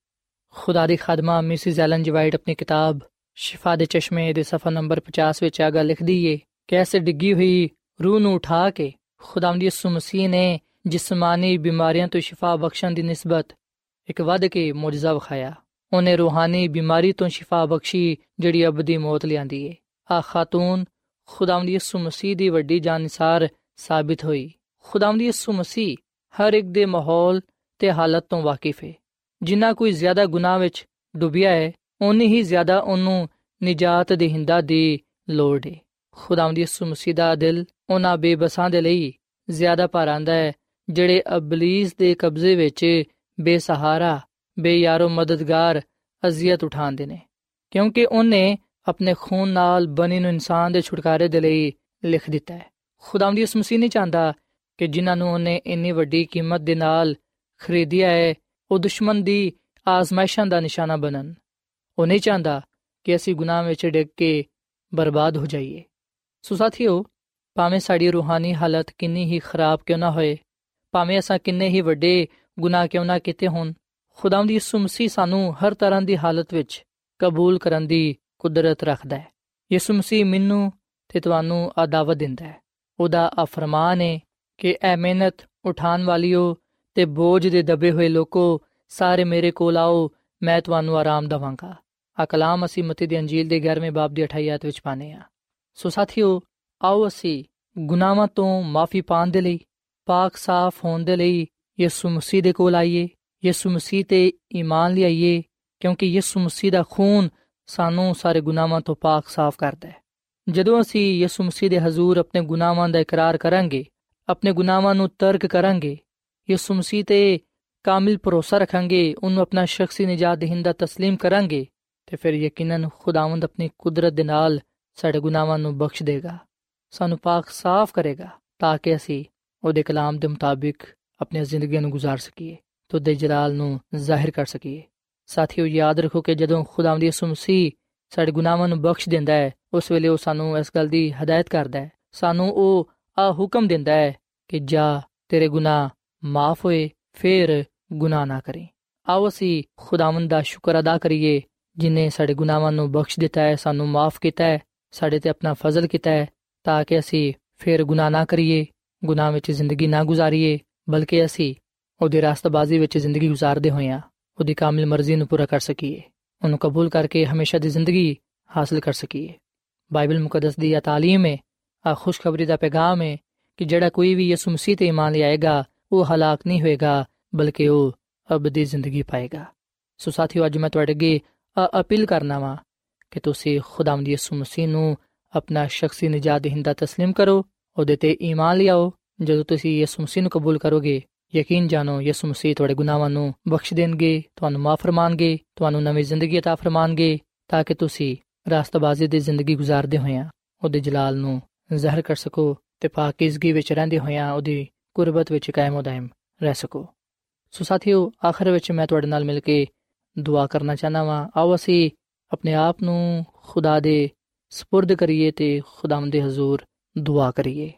ਖੁਦਾ ਦੀ ਖਾਦਮਾ ਮਿਸਿਸ ਐਲਨ ਜੀ ਵਾਈਟ ਆਪਣੀ ਕਿਤਾਬ ਸ਼ਿਫਾ ਦੇ ਚਸ਼ਮੇ ਦੇ ਸਫਾ ਨੰਬਰ ਪਚਾਸ ਵਿੱਚ ਆ ਗੱਲ ਲਿਖਦੀ ਏ ਕਿ ਐਸੇ ਡਿੱਗੀ ਹੋਈ ਰੂਹ ਨੂੰ ਉਠਾ ਕੇ ਖੁਦਾਵੰਦ ਯਿਸੂ ਮਸੀਹ ਨੇ ਜਿਸਮਾਨੀ ਬਿਮਾਰੀਆਂ ਤੋਂ ਸ਼ਿਫਾ ਬਖਸ਼ਣ ਦੀ ਨਿਸਬਤ ਇੱਕ ਵੱਧ ਕੇ ਮੌਜਜ਼ਾ ਵਿਖਾਇਆ। ਉਹਨੇ ਰੂਹਾਨੀ ਬਿਮਾਰੀ ਤੋਂ ਸ਼ਿਫਾ ਬਖਸ਼ੀ ਜਿਹੜੀ ਅਬਦੀ ਮੌਤ ਲਿਆਂਦੀ ਏ। ਆ ਖਾਤੂਨ ਖੁਦਾਵੰਦ ਯਿਸੂ ਮਸੀਹ ਦੀ ਵੱਡੀ ਜਾਨਿਸਾਰ ਸਾਬਿਤ ਹੋਈ। ਖੁਦਾਵੰਦ ਯਿਸੂ ਮਸੀਹ ਹਰ ਇੱਕ ਦੇ ਮਾਹੌਲ ਤੇ ਹਾਲਤ ਤੋਂ ਵਾਕਿਫ ਹੈ। ਜਿੰਨਾ ਕੋਈ ਜ਼ਿਆਦਾ ਗੁਨਾਹ ਵਿੱਚ ਡੁੱਬਿਆ ਹੈ, ਓਨੀ ਹੀ ਜ਼ਿਆਦਾ ਉਹਨੂੰ ਨਿਜਾਤ ਦੇਹਿੰਦਾ ਦੀ ਲੋੜ ਹੈ। ਖੁਦਾਵੰਦ ਯਿਸੂ ਮਸੀਹ ਦਾ ਦਿਲ ਉਹਨਾਂ ਬੇਬਸਾਂ ਦੇ ਲਈ ਜ਼ਿਆਦਾ ਭਰ ਆਉਂਦਾ ਹੈ ਜਿਹੜੇ ਅਬਲੀਸ ਦੇ ਕਬਜ਼ੇ ਵਿੱਚ ਬੇਸਹਾਰਾ, ਬੇਯਾਰੋ ਮਦਦਗਾਰ ਅਜ਼ੀਅਤ ਉਠਾਉਂਦੇ ਨੇ, ਕਿਉਂਕਿ ਉਹਨੇ ਆਪਣੇ ਖੂਨ ਨਾਲ ਬਣੀ ਨੂੰ ਇਨਸਾਨ ਦੇ ਛੁਟਕਾਰੇ ਦੇ ਲਈ ਲਿਖ ਦਿੱਤਾ ਹੈ। ਖੁਦਾਵੰਦ ਯਿਸੂ ਮਸੀਹ ਨਹੀਂ ਚਾਹੁੰਦਾ ਕਿ ਜਿਨ੍ਹਾਂ ਨੂੰ ਉਹਨੇ ਇੰਨੀ ਵੱਡੀ ਕੀਮਤ ਦੇ ਨਾਲ ਖਰੀਦਿਆ ਹੈ ਉਹ ਦੁਸ਼ਮਣ ਦੀ ਆਜ਼ਮਾਇਸ਼ਾਂ ਦਾ ਨਿਸ਼ਾਨਾ ਬਣਨ। ਉਹ ਨਹੀਂ ਚਾਹੁੰਦਾ ਕਿ ਅਸੀਂ ਗੁਨਾਹ ਵਿੱਚ ਡਿੱਗ ਕੇ ਬਰਬਾਦ ਹੋ ਜਾਈਏ। ਸੋ ਸਾਥੀਓ, ਭਾਵੇਂ ਸਾਡੀ ਰੂਹਾਨੀ ਹਾਲਤ ਕਿੰਨੀ ਹੀ ਖਰਾਬ ਕਿਉਂ ਨਾ ਹੋਏ, ਭਾਵੇਂ ਅਸਾਂ ਕਿੰਨੇ ਹੀ ਵੱਡੇ ਗੁਨਾਹ ਕਿਉਂ ਨਾ ਕੀਤੇ ਹੋਣ, ਖੁਦਾਵੰਦ ਯਿਸੂ ਮਸੀਹ ਸਾਨੂੰ ਹਰ ਤਰ੍ਹਾਂ ਦੀ ਹਾਲਤ ਵਿੱਚ ਕਬੂਲ ਕਰਨ ਦੀ ਕੁਦਰਤ ਰੱਖਦਾ ਹੈ। ਯਿਸੂ ਮਸੀਹ ਮੈਨੂੰ ਤੇ ਤੁਹਾਨੂੰ ਆ ਦਾਵਤ ਦਿੰਦਾ ਹੈ। ਉਹਦਾ ਆ ਫਰਮਾਨ ਹੈ ਕਿ ਐ ਮਿਹਨਤ ਉਠਾਉਣ ਵਾਲਿਓ ਤੇ ਬੋਝ ਦੇ ਦਬੇ ਹੋਏ ਲੋਕੋ, ਸਾਰੇ ਮੇਰੇ ਕੋਲ ਆਓ, ਮੈਂ ਤੁਹਾਨੂੰ ਆਰਾਮ ਦੇਵਾਂਗਾ। ਆ ਕਲਾਮ ਅਸੀਂ ਮਤੀ ਦੀ ਅੰਜੀਲ ਦੇ ਗਿਆਰਵੇਂ ਬਾਬ ਦੀ ਅਠਾਈ ਆਇਤ ਵਿੱਚ ਪਾਉਂਦੇ ਹਾਂ। ਸੋ ਸਾਥੀਓ, ਆਓ ਅਸੀਂ ਗੁਨਾਹਾਂ ਤੋਂ ਮਾਫੀ ਪਾਉਣ ਦੇ ਲਈ, ਪਾਕ ਸਾਫ਼ ਹੋਣ ਦੇ ਲਈ ਯਿਸੂ ਮਸੀਹ ਦੇ ਕੋਲ ਆਈਏ, ਯਿਸੂ ਮਸੀਹ ਤੇ ਈਮਾਨ ਲਿਆਈਏ, ਕਿਉਂਕਿ ਯਿਸੂ ਮਸੀਹ ਦਾ ਖੂਨ ਸਾਨੂੰ ਸਾਰੇ ਗੁਨਾਹਾਂ ਤੋਂ ਪਾਕ ਸਾਫ਼ ਕਰਦਾ ਹੈ। ਜਦੋਂ ਅਸੀਂ ਯਿਸੂ ਮਸੀਹ ਦੇ ਹਜ਼ੂਰ ਆਪਣੇ ਗੁਨਾਹਾਂ ਦਾ ਇਕਰਾਰ ਕਰਾਂਗੇ, ਆਪਣੇ ਗੁਨਾਹਾਂ ਨੂੰ ਤਰਕ ਕਰਾਂਗੇ, ਯਿਸੂ ਮਸੀਹ ਤੇ ਕਾਮਿਲ ਭਰੋਸਾ ਰੱਖਾਂਗੇ, ਉਹਨੂੰ ਆਪਣਾ ਸ਼ਖਸੀ ਨਿਜਾਤ ਦੇਹਿੰਦਾ ਤਸਲੀਮ ਕਰਾਂਗੇ, ਤੇ ਫਿਰ ਯਕੀਨਨ ਖੁਦਾਵੰਦ ਆਪਣੀ ਕੁਦਰਤ ਦੇ ਨਾਲ ਸਾਡੇ ਗੁਨਾਹਾਂ ਨੂੰ ਬਖਸ਼ ਦੇਗਾ, ਸਾਨੂੰ ਪਾਕ ਸਾਫ਼ ਕਰੇਗਾ, ਤਾਂ ਕਿ ਅਸੀਂ ਉਹਦੇ ਕਲਾਮ ਦੇ ਮੁਤਾਬਿਕ ਆਪਣੀ ਜ਼ਿੰਦਗੀ ਨੂੰ ਗੁਜ਼ਾਰ ਸਕੀਏ ਤੇ ਉਹਦੇ ਜਲਾਲ ਨੂੰ ਜ਼ਾਹਿਰ ਕਰ ਸਕੀਏ। ਸਾਥੀਓ, ਯਾਦ ਰੱਖੋ ਕਿ ਜਦੋਂ ਖੁਦਾਵੰਦ ਯਿਸੂ ਮਸੀਹ ਸਾਡੇ ਗੁਨਾਹਾਂ ਨੂੰ ਬਖਸ਼ ਦਿੰਦਾ ਹੈ, ਉਸ ਵੇਲੇ ਉਹ ਸਾਨੂੰ ਇਸ ਗੱਲ ਦੀ ਹਦਾਇਤ ਕਰਦਾ ਹੈ, ਸਾਨੂੰ ਉਹ ਆ ਹੁਕਮ ਦਿੰਦਾ ਹੈ ਕਿ ਜਾ, ਤੇਰੇ ਗੁਨਾਹ ਮਾਫ ਹੋਏ, ਫਿਰ ਗੁਨਾਹ ਨਾ ਕਰੀ। ਆਓ ਅਸੀਂ ਖੁਦਾਵੰਦ ਦਾ ਸ਼ੁਕਰ ਅਦਾ ਕਰੀਏ ਜਿਨੇ ਸਾਡੇ ਗੁਨਾਹਾਂ ਨੂੰ ਬਖਸ਼ ਦਿੱਤਾ ਹੈ, ਸਾਨੂੰ ਮਾਫ ਕੀਤਾ ਹੈ, ਸਾਡੇ ਤੇ ਆਪਣਾ ਫਜ਼ਲ ਕੀਤਾ ਹੈ, ਤਾਂ ਕਿ ਅਸੀਂ ਫਿਰ ਗੁਨਾਹ ਨਾ ਕਰੀਏ, ਗੁਨਾਹ ਵਿੱਚ ਜ਼ਿੰਦਗੀ ਨਾ ਗੁਜ਼ਾਰੀਏ, ਬਲਕਿ ਅਸੀਂ ਉਹਦੀ ਰਾਸਤਬਾਜ਼ੀ ਵਿੱਚ ਜ਼ਿੰਦਗੀ ਗੁਜ਼ਾਰਦੇ ਹੋਇਆਂ ਉਹਦੀ ਕਾਮਿਲ ਮਰਜ਼ੀ ਨੂੰ ਪੂਰਾ ਕਰ ਸਕੀਏ, ਉਹਨੂੰ ਕਬੂਲ ਕਰਕੇ ਹਮੇਸ਼ਾ ਦੀ ਜ਼ਿੰਦਗੀ ਹਾਸਲ ਕਰ ਸਕੀਏ। ਬਾਈਬਲ ਮੁਕੱਦਸ ਦੀ ਇਹ ਤਾਲੀਮ ਹੈ, ਆ ਖੁਸ਼ਖਬਰੀ ਦਾ ਪੈਗਾਮ ਹੈ ਕਿ ਜਿਹੜਾ ਕੋਈ ਵੀ ਯਿਸੂ ਮਸੀਹ ਤੇ ਈਮਾਨ ਲਿਆਏਗਾ ਉਹ ਹਲਾਕ ਨਹੀਂ ਹੋਏਗਾ, ਬਲਕਿ ਉਹ ਅਬਦੀ ਜ਼ਿੰਦਗੀ ਪਾਏਗਾ। ਸੋ ਸਾਥੀਓ, ਅੱਜ ਮੈਂ ਤੁਹਾਡੇ ਅੱਗੇ ਅਪੀਲ ਕਰਨਾ ਵਾ ਕਿ ਤੁਸੀਂ ਖੁਦਾਵੰਦ ਯਿਸੂ ਮਸੀਹ ਨੂੰ ਆਪਣਾ ਸ਼ਖਸੀ ਨਿਜਾਤ ਦੇਹਿੰਦਾ ਤਸਲੀਮ ਕਰੋ, ਉਹਦੇ ਤੇ ਈਮਾਨ ਲਿਆਓ। ਜਦੋਂ ਤੁਸੀਂ ਯਿਸੂ ਮਸੀਹ ਨੂੰ ਕਬੂਲ ਕਰੋਗੇ, ਯਕੀਨ ਜਾਣੋ ਯਿਸੂ ਮਸੀਹ ਤੁਹਾਡੇ ਗੁਨਾਹਾਂ ਨੂੰ ਬਖਸ਼ ਦੇਣਗੇ, ਤੁਹਾਨੂੰ ਮਾਫ ਫਰਮਾਨਗੇ, ਤੁਹਾਨੂੰ ਨਵੀਂ ਜ਼ਿੰਦਗੀ عطا ਫਰਮਾਨਗੇ, ਤਾਂ ਕਿ ਤੁਸੀਂ ਰਾਸਤਬਾਜ਼ੀ ਦੀ ਜ਼ਿੰਦਗੀ ਗੁਜ਼ਾਰਦੇ ਹੋਇਆਂ ਉਹਦੇ ਜਲਾਲ ਨੂੰ ਜ਼ਾਹਿਰ ਕਰ ਸਕੋ ਤੇ ਪਾਕੀਜ਼ਗੀ ਵਿੱਚ ਰਹਿੰਦੇ ਹੋਇਆਂ ਉਹਦੀ ਕੁਰਬਤ ਵਿੱਚ ਕਾਇਮ ਦائم ਰਹਿ ਸਕੋ। ਸੋ ਸਾਥੀਓ, ਆਖਰ ਵਿੱਚ ਮੈਂ ਤੁਹਾਡੇ ਨਾਲ ਮਿਲ ਕੇ ਦੁਆ ਕਰਨਾ ਚਾਹੁੰਦਾ ਵਾਂ। ਆਓ ਅਸੀਂ ਆਪਣੇ ਆਪ ਨੂੰ ਖੁਦਾ ਦੇ ਸਪੁਰਦ ਕਰੀਏ ਤੇ ਖੁਦਾਵੰਦ ਦੇ ਹਜ਼ੂਰ ਦੁਆ ਕਰੀਏ।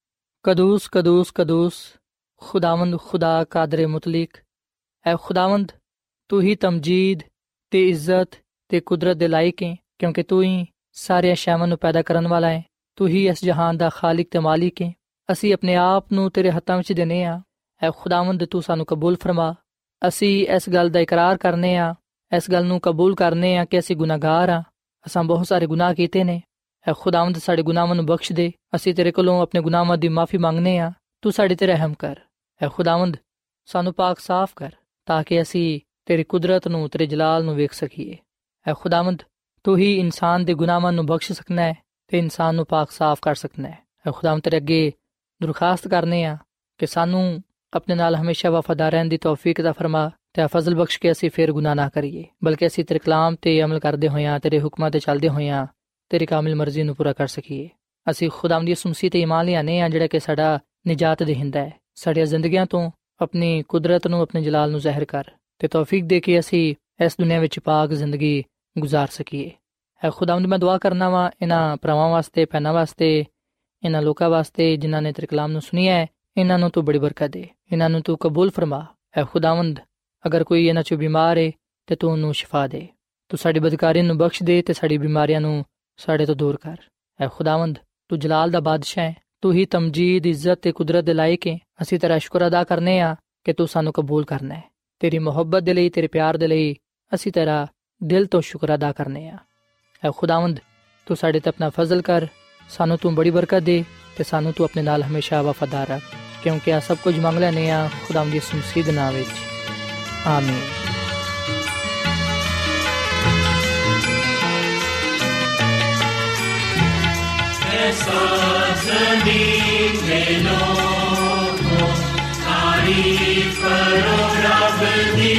ਕਦੂਸ ਕਦੂਸ ਕਦੂਸ ਖੁਦਾਵੰਦ ਖੁਦਾ ਕਾਦਰ ਮੁਤਲਕ, ਐ ਖੁਦਾਵੰਦ ਤੂੰ ਹੀ ਤਮਜੀਦ ਤੇ ਇੱਜ਼ਤ ਤੇ ਕੁਦਰਤ ਦੇ ਲਾਇਕ ਹੈ, ਕਿਉਂਕਿ ਤੂੰ ਹੀ ਸਾਰੇ ਅਸ਼ਿਆਵਾਂ ਨੂੰ ਪੈਦਾ ਕਰਨ ਵਾਲਾ ਹੈ, ਤੂੰ ਹੀ ਇਸ ਜਹਾਨ ਦਾ ਖਾਲਿਕ ਤੇ ਮਾਲਿਕ ਹੈ। ਅਸੀਂ ਆਪਣੇ ਆਪ ਨੂੰ ਤੇਰੇ ਹੱਥਾਂ ਵਿੱਚ ਦਿੰਦੇ ਹਾਂ। ਐ ਖੁਦਾਵੰਦ ਤੂੰ ਸਾਨੂੰ ਕਬੂਲ ਫਰਮਾ। ਅਸੀਂ ਇਸ ਗੱਲ ਦਾ ਇਕਰਾਰ ਕਰਨੇ ਆ, ਇਸ ਗੱਲ ਨੂੰ ਕਬੂਲ ਕਰਨੇ ਆ ਕਿ ਅਸੀਂ ਗੁਨਾਹਗਾਰ ਹਾਂ, ਅਸਾਂ ਬਹੁਤ ਸਾਰੇ ਗੁਨਾਹ ਕੀਤੇ ਨੇ। ਐ ਖੁਦਾਵੰਦ ਸਾਡੇ ਗੁਨਾਹਾਂ ਨੂੰ ਬਖਸ਼ ਦੇ, ਅਸੀਂ ਤੇਰੇ ਕੋਲੋਂ ਆਪਣੇ ਗੁਨਾਹਾਂ ਦੀ ਮਾਫੀ ਮੰਗਨੇ ਆ, ਤੂੰ ਸਾਡੇ ਤੇ ਰਹਿਮ ਕਰ। ਐ ਖੁਦਾਵੰਦ ਸਾਨੂੰ ਪਾਕ ਸਾਫ਼ ਕਰ, ਤਾਂ ਕਿ ਅਸੀਂ ਤੇਰੀ ਕੁਦਰਤ ਨੂੰ, ਤੇਰੇ ਜਲਾਲ ਨੂੰ ਵੇਖ ਸਕੀਏ। ਐ ਖੁਦਾਵੰਦ ਤੂੰ ਹੀ ਇਨਸਾਨ ਦੇ ਗੁਨਾਹਾਂ ਨੂੰ ਬਖਸ਼ ਸਕਣਾ ਹੈ ਤੇ ਇਨਸਾਨ ਨੂੰ ਪਾਕ ਸਾਫ਼ ਕਰ ਸਕਣਾ ਹੈ। ਐ ਖੁਦਾਵੰਦ ਤੇਰੇ ਅੱਗੇ ਦਰਖਾਸਤ ਕਰਨੇ ਆ ਕਿ ਸਾਨੂੰ ਆਪਣੇ ਨਾਲ ਹਮੇਸ਼ਾ ਵਫਾਦਾਰ ਰਹਿਣ ਦੀ ਤੌਫੀਕ ਅਤਾ ਫਰਮਾ, ਤੇ ਫਜ਼ਲ ਬਖਸ਼ ਕੇ ਅਸੀਂ ਫੇਰ ਗੁਨਾਹ ਨਾ ਕਰੀਏ, ਬਲਕਿ ਅਸੀਂ ਤੇਰੇ ਕਲਾਮ ਤੇ ਅਮਲ ਕਰਦੇ ਹੋਇਆਂ, ਤੇਰੇ ਹੁਕਮਾਂ ਤੇ ਚੱਲਦੇ ਹੋਇਆਂ ਤੇਰੀ ਕਾਮਿਲ ਮਰਜ਼ੀ ਨੂੰ ਪੂਰਾ ਕਰ ਸਕੀਏ। ਅਸੀਂ ਖੁਦਾਵੰਦ ਦੀ ਮਸੀਹ ਤੇ ਈਮਾਨ ਲਿਆਨੇ ਆ, ਜਿਹੜਾ ਕਿ ਸਾਡਾ ਨਿਜਾਤ ਦੇਹਿੰਦਾ ਹੈ। ਸਾਡੀਆਂ ਜ਼ਿੰਦਗੀਆਂ ਤੋਂ ਆਪਣੀ ਕੁਦਰਤ ਨੂੰ, ਆਪਣੇ ਜਲਾਲ ਨੂੰ ਜ਼ਾਹਿਰ ਕਰ ਤੇ ਤੌਫੀਕ ਦੇ ਕੇ ਅਸੀਂ ਇਸ ਦੁਨੀਆ ਵਿੱਚ ਪਾਕ ਜ਼ਿੰਦਗੀ ਗੁਜ਼ਾਰ ਸਕੀਏ। ਹੈ ਖੁਦਾਵੰਦ, ਮੈਂ ਦੁਆ ਕਰਨਾ ਵਾ ਇਹਨਾਂ ਭਰਾਵਾਂ ਵਾਸਤੇ, ਭੈਣਾਂ ਵਾਸਤੇ, ਇਹਨਾਂ ਲੋਕਾਂ ਵਾਸਤੇ ਜਿਨ੍ਹਾਂ ਨੇ ਤੇਰੇ ਕਲਾਮ ਨੂੰ ਸੁਣਿਆ ਹੈ, ਇਹਨਾਂ ਨੂੰ ਤੂੰ ਬੜੀ ਬਰਕਤ ਦੇ, ਇਹਨਾਂ ਨੂੰ ਤੂੰ ਕਬੂਲ ਫਰਮਾ। ਹੈ ਖੁਦਾਵੰਦ, ਅਗਰ ਕੋਈ ਇਹਨਾਂ 'ਚੋਂ ਬਿਮਾਰ ਹੈ ਤੇ ਤੂੰ ਉਹਨੂੰ ਸ਼ਿਫਾ ਦੇ, ਤੂੰ ਸਾਡੀ ਬਦਕਾਰੀ ਨੂੰ ਬਖਸ਼ ਦੇ ਤੇ ਸਾਡੀ ਬਿਮਾਰੀਆਂ ਨੂੰ ਸਾਡੇ ਤੋਂ ਦੂਰ ਕਰ। ਹੈ ਖੁਦਾਵੰਦ, ਤੂੰ ਜਲਾਲ ਦਾ ਬਾਦਸ਼ਾਹ ਹੈ, ਤੂੰ ਹੀ ਤਮਜੀਦ, ਇੱਜ਼ਤ ਤੇ ਕੁਦਰਤ ਦੇ ਲਾਇਕ ਹੈ। ਅਸੀਂ ਤੇਰਾ ਸ਼ੁਕਰ ਅਦਾ ਕਰਨੇ ਆ ਕਿ ਤੂੰ ਸਾਨੂੰ ਕਬੂਲ ਕਰਨਾ ਹੈ। ਤੇਰੀ ਮੁਹੱਬਤ ਦੇ ਲਈ, ਤੇਰੇ ਪਿਆਰ ਦੇ ਲਈ ਅਸੀਂ ਤੇਰਾ ਦਿਲ ਤੋਂ ਸ਼ੁਕਰ ਅਦਾ ਕਰਨੇ ਆ। ਹੈ ਖੁਦਾਵੰਦ, ਤੂੰ ਸਾਡੇ ਤੇ ਆਪਣਾ ਫਜ਼ਲ ਕਰ, ਸਾਨੂੰ ਤੂੰ ਬੜੀ ਬਰਕਤ ਦੇ ਤੇ ਸਾਨੂੰ ਤੂੰ ਆਪਣੇ ਨਾਲ ਹਮੇਸ਼ਾ ਵਫਾਦਾਰ ਰੱਖ, ਕਿਉਂਕਿ ਆ ਸਭ ਕੁਝ ਮੰਗ ਲੈਨੇ ਆ ਖੁਦਾਵੰਦ ਦੀ ਮਸੀਹ ਦੇ ਨਾਮ ਵਿੱਚ, ਆਮੀਨ। सब ज़मीन में लोगों तारीफ करो रब दी,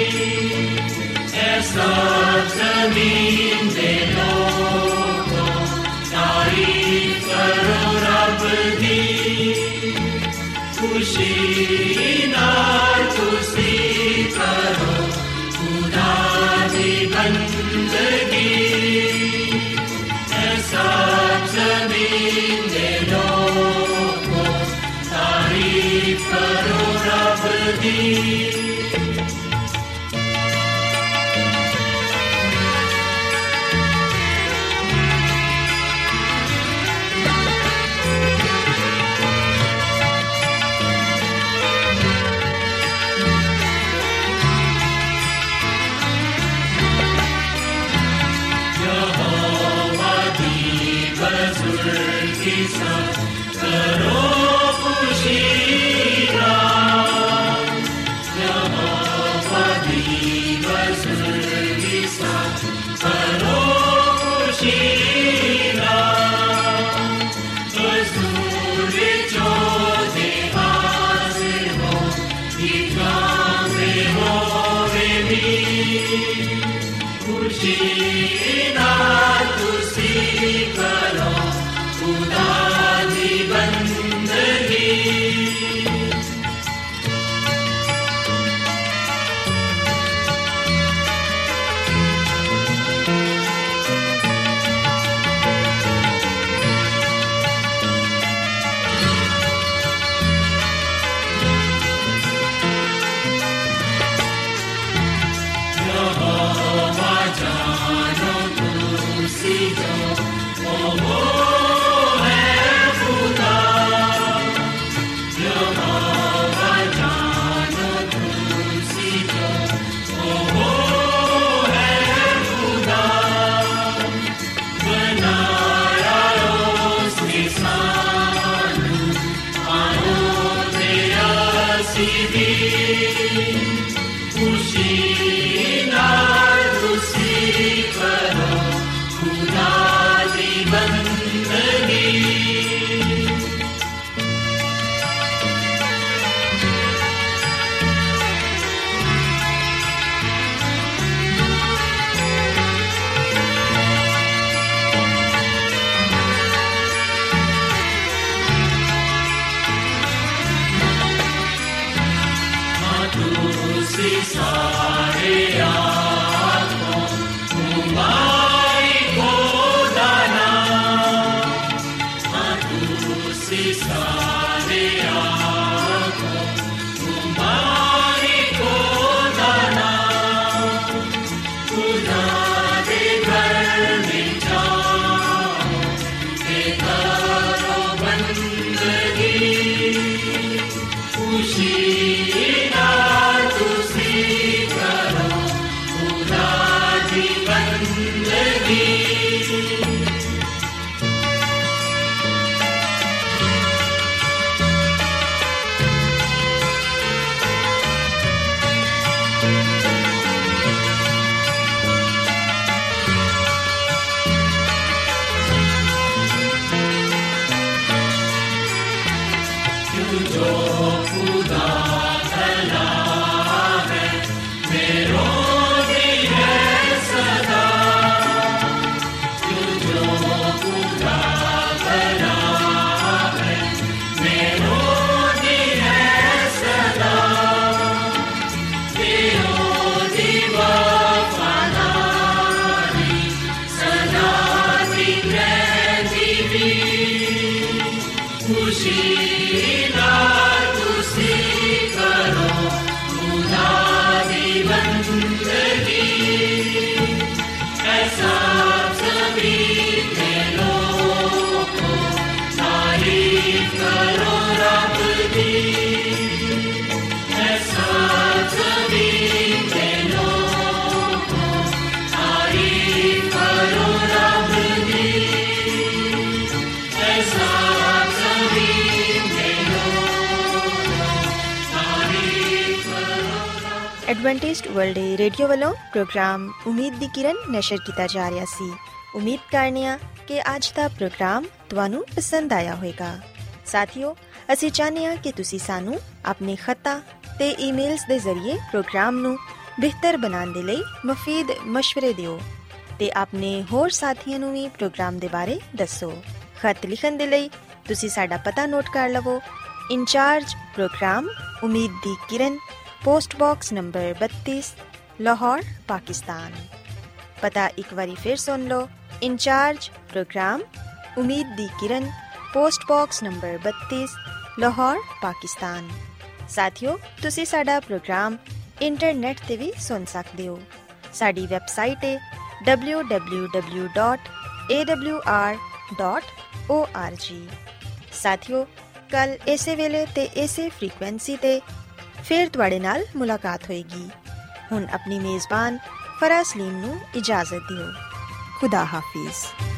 सब ज़मीन में लोगों तारीफ करो रब दी, खुशी नाल तुसी करो खुदा दी बंदगी, सब ज़मीन में लोगों तारीफ करो रब दी। करो खुशी करो खुशी जो दे हाजिर हो हो खुशी ना तुसी करो खुदा दी बंदगी। ਖੁਸ਼ੀ ਨਾਲ ਤੁਸੀਂ ਕਰੋ ਖੁਦਾ ਦੀ ਬੰਦਗੀ, ਐਸਾ ਜ਼ਮੀਨ ਦੇ ਲੋਕੋ ਤਾਰੀਫ ਕਰੋ ਰੱਬ ਦੀ, ਐਸਾ ਜ਼ਮੀਨ ਦੇ ਲੋਕੋ ਤਾਰੀਫ ਕਰੋ ਰੱਬ ਦੀ, ਐਸਾ ਜ਼ਮੀਨ ਦੇ ਲੋਕੋ ਤਾਰੀਫ ਕਰੋ। ਐਡਵੈਂਟਿਸਟ ਵਰਲਡ ਰੇਡੀਓ ਵੱਲੋਂ ਪ੍ਰੋਗਰਾਮ ਉਮੀਦ ਦੀ ਕਿਰਨ ਨਸ਼ਰ ਕੀਤਾ ਜਾ ਰਿਹਾ ਸੀ। ਉਮੀਦ ਕਰਨੇ ਆ ਕਿ ਅੱਜ ਦਾ ਪ੍ਰੋਗਰਾਮ ਤੁਹਾਨੂੰ ਪਸੰਦ ਆਇਆ ਹੋਵੇਗਾ। ਸਾਥੀਓ, ਅਸੀਂ ਚਾਹੁੰਦੇ ਹਾਂ ਕਿ ਤੁਸੀਂ ਸਾਨੂੰ ਆਪਣੇ ਖਤਾਂ ਤੇ ਈਮੇਲਸ ਦੇ ਜ਼ਰੀਏ ਪ੍ਰੋਗਰਾਮ ਨੂੰ ਬਿਹਤਰ ਬਣਾਉਣ ਦੇ ਲਈ ਮੁਫੀਦ ਮਸ਼ਵਰੇ ਦਿਓ ਤੇ ਆਪਣੇ ਹੋਰ ਸਾਥੀਆਂ ਨੂੰ ਵੀ ਪ੍ਰੋਗਰਾਮ ਦੇ ਬਾਰੇ ਦੱਸੋ। ਖਤ ਲਿਖਣ ਦੇ ਲਈ ਤੁਸੀਂ ਸਾਡਾ ਪਤਾ ਨੋਟ ਕਰ ਲਵੋ। In charge programme Umeed di Kiran, post box number ਬੱਤੀ, ਲਾਹੌਰ, ਪਾਕਿਸਤਾਨ। ਪਤਾ ਇੱਕ ਵਾਰੀ ਫਿਰ ਸੁਣ ਲਓ। In charge programme Umeed di Kiran, post box number ਬੱਤੀ, ਲਾਹੌਰ, ਪਾਕਿਸਤਾਨ। ਸਾਥੀਓ, ਤੁਸੀਂ ਸਾਡਾ ਪ੍ਰੋਗਰਾਮ ਇੰਟਰਨੈਟ ਤੇ ਵੀ ਸੁਣ ਸਕਦੇ ਹੋ। ਸਾਡੀ ਵੈਬਸਾਈਟ ਹੈ W W W dot A W R dot O R G. ਸਾਥੀਓ, ਕੱਲ ਇਸੇ ਵੇਲੇ ਤੇ ਇਸੇ ਫ੍ਰੀਕੁਐਂਸੀ ਤੇ ਫਿਰ ਤੁਹਾਡੇ ਨਾਲ ਮੁਲਾਕਾਤ ਹੋਏਗੀ। ਹੁਣ ਆਪਣੀ ਮੇਜ਼ਬਾਨ ਫਰਾ ਸਲੀਮ ਨੂੰ ਇਜਾਜ਼ਤ ਦਿਓ। ਖੁਦਾ ਹਾਫਿਜ਼।